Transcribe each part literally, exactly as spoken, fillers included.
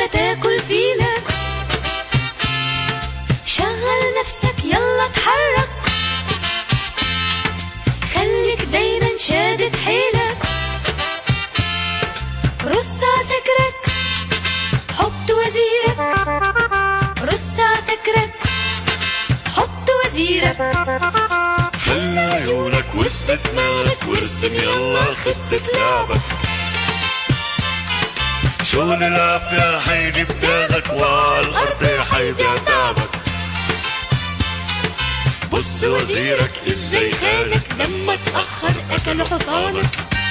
لا تاكل فيلك. شغل نفسك يلا اتحرك، خليك دايما شادد حيلك. رص عسكرك حط وزيرك، رص عسكرك حط وزيرك. خلي عيونك وسط دماغك وارسم يلا خطة لعبك. شغل العافية هيجيب داغك وعلى الأرض هيبيع تعبك. بص وزيرك ازاي خانك لما اتأخر أكل حصانك.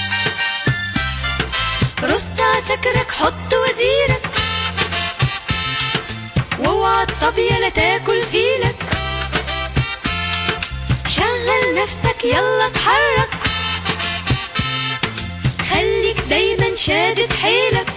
رص عسكرك حط وزيرك، واوعى الطبية لا تاكل فيلك. شغل نفسك يلا اتحرك، خليك دايما شادد حيلك.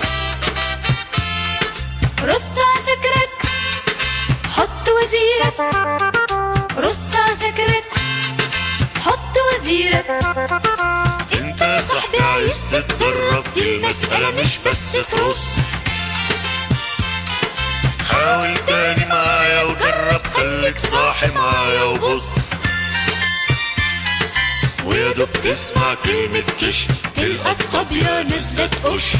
رص عسكرك حط وزيرك، رص عسكرك حط وزيرك. انت يا صاحبي عايز تتدرب، دي المسألة مش بس ترص. حاول تاني معايا وجرب، خليك صاحي معايا وبص. ويا دوب تسمع كلمة كش تلقى الطبية نزلت قش.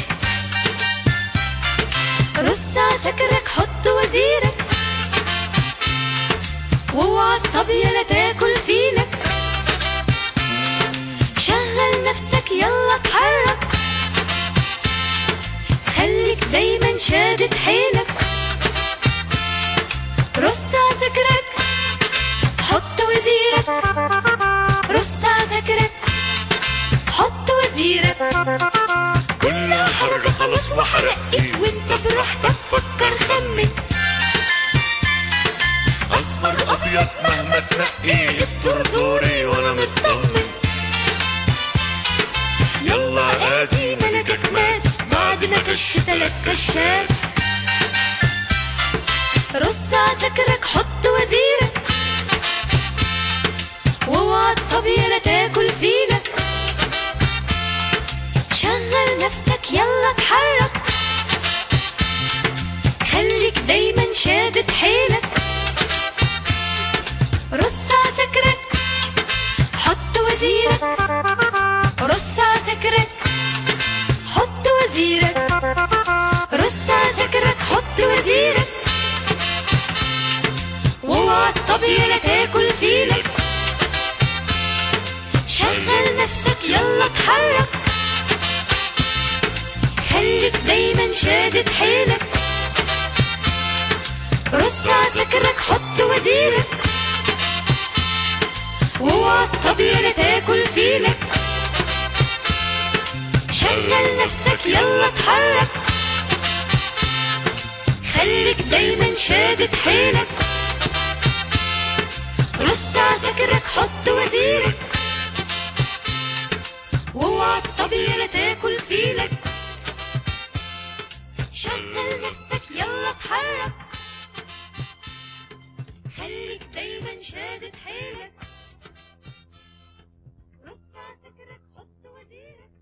رص عسكرك حط وزيرك، واوعى الطبية لا تاكل فيلك. شغل نفسك يلا اتحرك، خليك دايما شادد حيلك. رص عسكرك حط وزيرك، رص عسكرك حط وزيرك. كل حركة خلاص وحرقتي وانت براحتك فكر خمن. اصفر ابيض مهما تنقي الدور دوري وانا مطمن. يلا ادي ملكك مات بعد ما كش تلات كشات. رص عسكرك حط وزيرك، واوعى الطبية لا تاكل فيلك. شغل نفسك يلا اتحرك، خليك دايما شادد حيلك. رص عسكرك حط وزيرك، رص عسكرك حط وزيرك، رص عسكرك حط وزيرك. واوعى الطبية لا تاكل فيلك. شغل نفسك يلا اتحرك، خليك دايما شادد حيلك. رص عسكرك حط وزيرك، واوعى الطبية لا تاكل فيلك. شغل نفسك يلا اتحرك، خليك دايما شادد حيلك. رص عسكرك حط وزيرك، واوعى الطبية لا تاكل فيلك. شغل نفسك يلا اتحرك، خليك دايما شادد حيلك. رص عسكرك حط وزيرك.